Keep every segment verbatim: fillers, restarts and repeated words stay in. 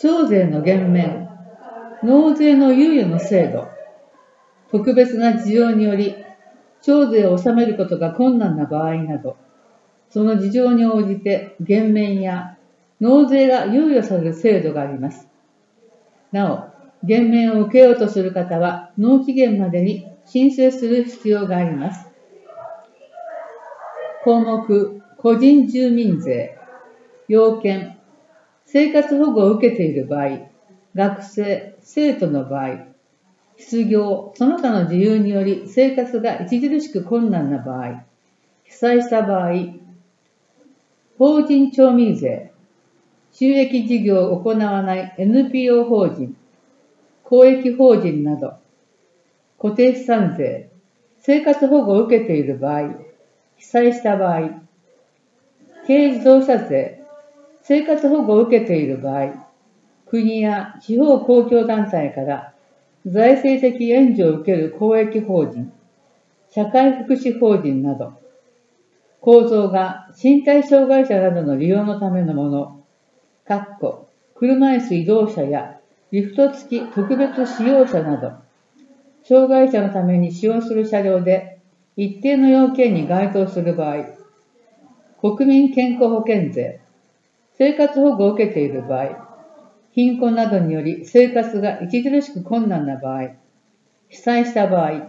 徴税の減免、納税の猶予の制度、特別な事情により徴税を納めることが困難な場合など、その事情に応じて減免や納税が猶予される制度があります。なお、減免を受けようとする方は納期限までに申請する必要があります。項目、個人住民税、要件、生活保護を受けている場合、学生、生徒の場合、失業、その他の自由により生活が著しく困難な場合、被災した場合、法人町民税、収益事業を行わない エヌピーオー 法人、公益法人など、固定資産税、生活保護を受けている場合、被災した場合、軽自動車税、生活保護を受けている場合、国や地方公共団体から財政的援助を受ける公益法人、社会福祉法人など、構造が身体障害者などの利用のためのもの、かっこ車椅子移動車やリフト付き特別使用車など、障害者のために使用する車両で一定の要件に該当する場合、国民健康保険税、生活保護を受けている場合、貧困などにより生活が著しく困難な場合、被災した場合、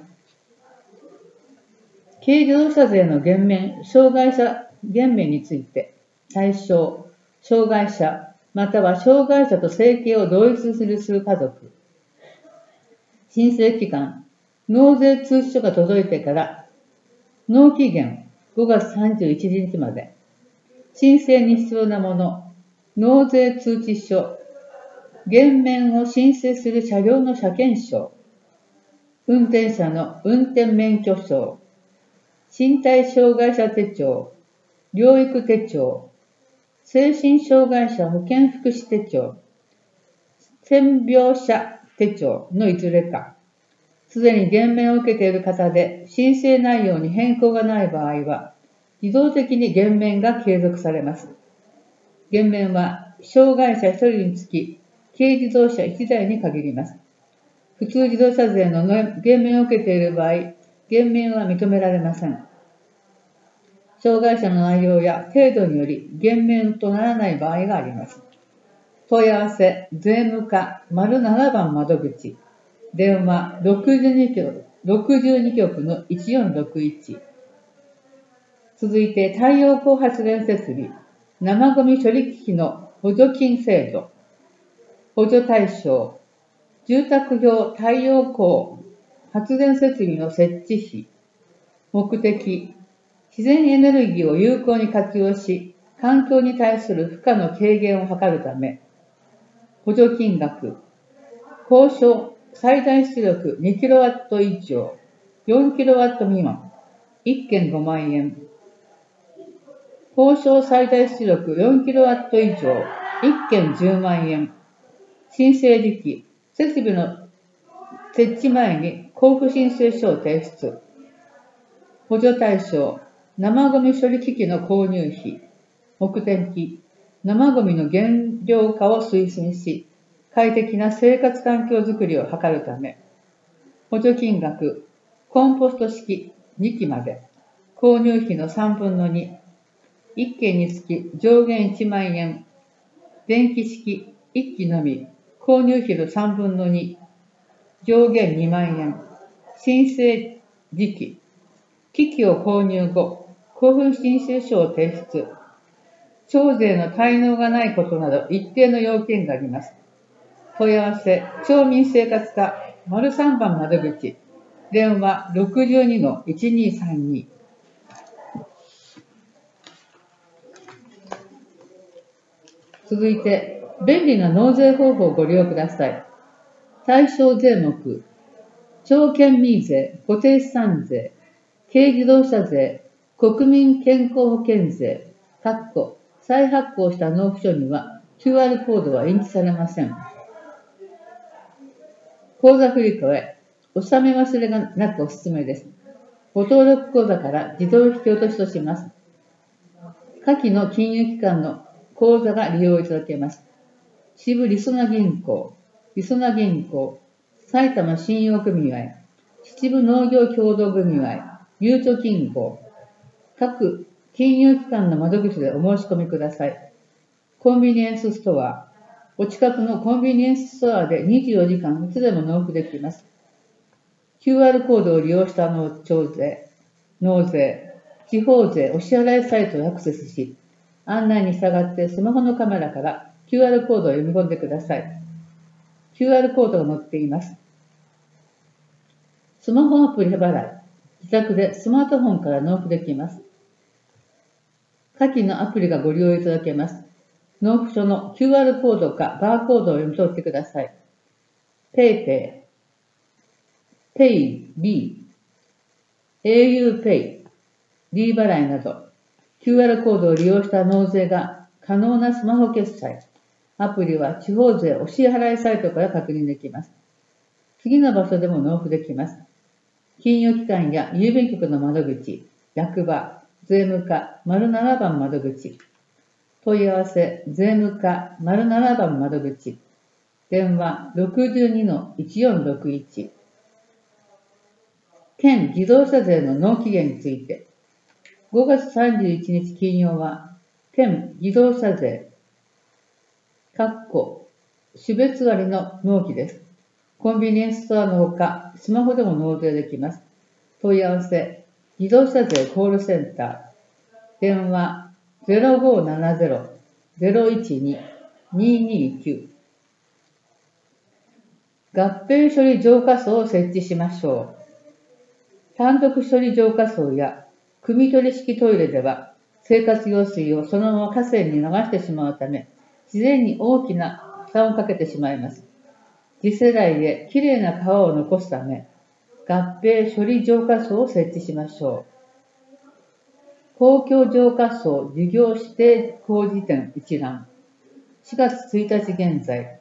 軽自動車税の減免、障害者減免について、対象、障害者、または障害者と生計を同一するする家族、申請期間、納税通知書が届いてから納期限ごがつさんじゅういちにちまで、申請に必要なもの、納税通知書、減免を申請する車両の車検証、運転者の運転免許証、身体障害者手帳、療育手帳、精神障害者保健福祉手帳、専病者手帳のいずれか、すでに減免を受けている方で申請内容に変更がない場合は、自動的に減免が継続されます。減免は障害者ひとりにつき、軽自動車いちだいに限ります。普通自動車税の減免を受けている場合、減免は認められません。障害者の内容や程度により減免とならない場合があります。問い合わせ、税務課 なな 番窓口、電話ろくじゅうに局、ろくじゅうに局のいちよんろくいち。続いて、太陽光発電設備、生ゴミ処理機器の補助金制度、補助対象、住宅用太陽光発電設備の設置費、目的、自然エネルギーを有効に活用し、環境に対する負荷の軽減を図るため、補助金額、高所最大出力 にキロワット 以上、よんキロワット 未満、いっけんごまんえん、高所最大出力 よんキロワット 以上、いっけんじゅうまんえん、申請時期、設備の設置前に交付申請書を提出。補助対象、生ゴミ処理機器の購入費。目的、生ゴミの減量化を推進し、快適な生活環境づくりを図るため。補助金額、コンポスト式にきまで。購入費のさんぶんのに。いっけんにつき上限いちまんえん。電気式いっきのみ。購入費のさんぶんのに。上限にまんえん。申請時期。機器を購入後、交付申請書を提出。徴税の滞納がないことなど一定の要件があります。問い合わせ、町民生活課 さん 番窓口、電話 ろくじゅうにのいちにさんに。続いて、便利な納税方法をご利用ください。対象税目、町県民税、固定資産税、軽自動車税、国民健康保険税、かっこ再発行した納付書には キューアール コードは印字されません。口座振替え、納め忘れがなくおすすめです。ご登録口座から自動引き落としとします。下記の金融機関の口座が利用いただけます。 秩父りそな銀行、りそな銀行、埼玉信用組合、秩父農業協同組合、ゆうちょ金庫、各金融機関の窓口でお申し込みください。コンビニエンスストア、お近くのコンビニエンスストアでにじゅうよじかんいつでも納付できます。キューアール コードを利用した納税、納税、地方税お支払いサイトをアクセスし、案内に従ってスマホのカメラから キューアール コードを読み込んでください。キューアール コードが載っています。スマホアプリ払い、自宅でスマートフォンから納付できます。下記のアプリがご利用いただけます。納付書の キューアール コードかバーコードを読み取ってください。PayPay、PayB、auPay、D 払いなど、キューアール コードを利用した納税が可能なスマホ決済、アプリは地方税お支払いサイトから確認できます。次の場所でも納付できます。金融機関や郵便局の窓口、役場、税務課 ゼロなな 番窓口、問い合わせ税務課 ゼロなな 番窓口、電話 ろくじゅうにのいちよんろくいち、県自動車税の納期限について、ごがつさんじゅういちにち金曜は、県自動車税、かっこ種別割の納期です。コンビニエンスストアのほか、スマホでも納税できます。問い合わせ、自動車税コールセンター、電話 ゼロごーななゼロ ゼロいちに にーにーきゅう。合併処理浄化槽を設置しましょう。単独処理浄化槽や汲み取り式トイレでは、生活用水をそのまま河川に流してしまうため、自然に大きな負担をかけてしまいます。次世代へきれいな川を残すため、合併処理浄化槽を設置しましょう。公共浄化槽事業指定工事店一覧。しがつついたち現在。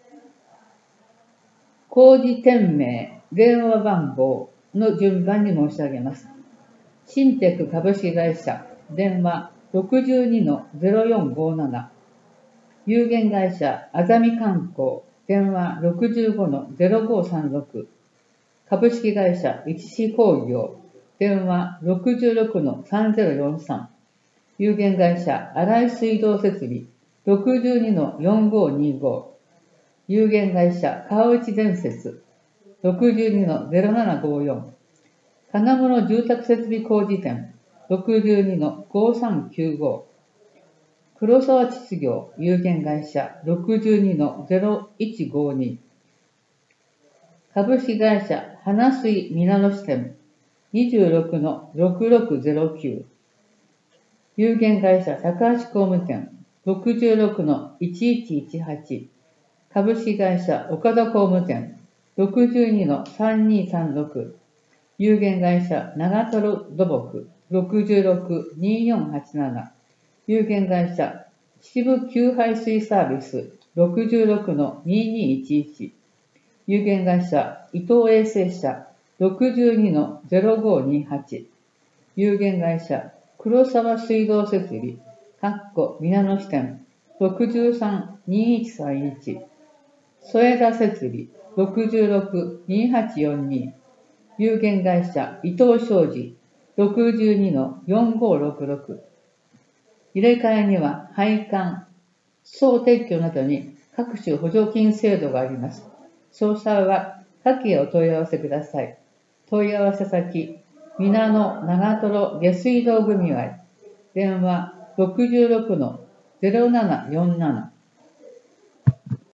工事店名、電話番号の順番に申し上げます。シンテック株式会社、電話 ろくじゅうにのゼロよんごーなな。有限会社、あざみ観光、電話 ろくじゅうごのゼロごーさんろく。株式会社、一志工業、電話 ろくじゅうろくのさんぜろよんさん。有限会社、新井水道設備、ろくじゅうにのよんごーにーご。有限会社、川内電設、ろくじゅうにのゼロななごーよん。金物住宅設備工事店、ろくじゅうにのごーさんきゅうご。黒沢秩業有限会社 ろくじゅうにのゼロいちごーに。株式会社花水皆野支店 にじゅうろくのろくろくゼロきゅう。有限会社高橋工務店 ろくじゅうろくのいちいちいちはち。株式会社岡田工務店 ろくじゅうにのさんにーさんろく。有限会社長瀞土木 ろくじゅうろくのにーよんはちなな。有限会社秩父給排水サービス ろくじゅうろくのにーにーいちいち。有限会社伊藤衛生社 ろくじゅうにのゼロごーにーはち。有限会社黒沢水道設備、かっこ皆野支店 ろくじゅうさんのにーいちさんいち。添田設備 ろくじゅうろくのにーはちよんに。有限会社伊藤商事 ろくじゅうにのよんごーろくろく。入れ替えには配管、総撤去などに各種補助金制度があります。詳細は下記へお問い合わせください。問い合わせ先、皆野長瀞下水道組合、電話 ろくじゅうろくのゼロななよんなな。